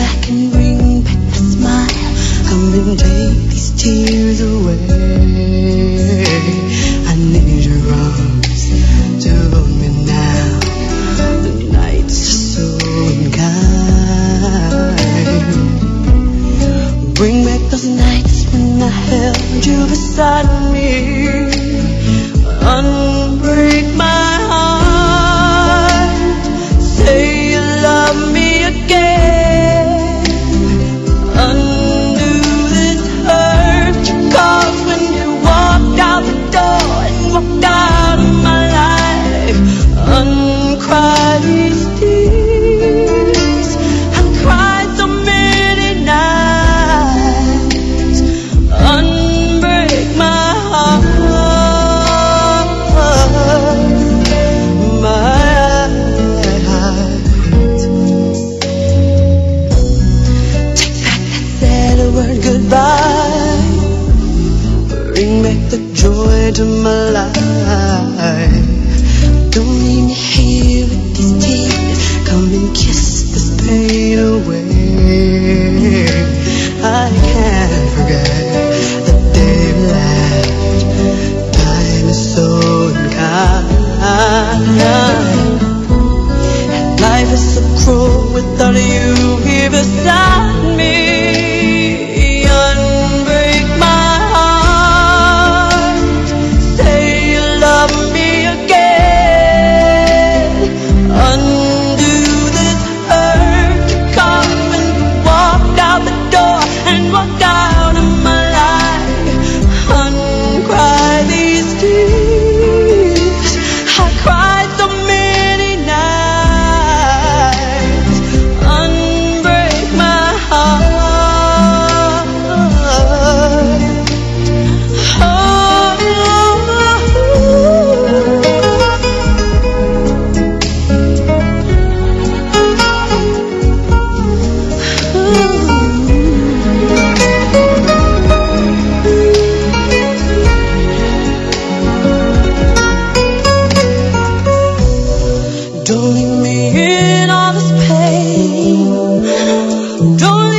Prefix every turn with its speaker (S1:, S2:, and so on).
S1: back and bring back the smile. Come and take these tears away. I need your arms to hold me now. The nights are so unkind. Bring back those nights when I held you beside me. Unbreak my heart. Say you love me again. Undo this hurt you caused when you walked out the door and walked out of my life. Uncry these tears. I cried so many nights. Unbreak my heart. Goodbye. Bring back the joy to my life. Don't leave me here with these tears. Come and kiss this pain away. I can't forget the day we laughed. Time is so unkind. Life is so cruel without you here beside me. Don't leave me in all this pain. Don't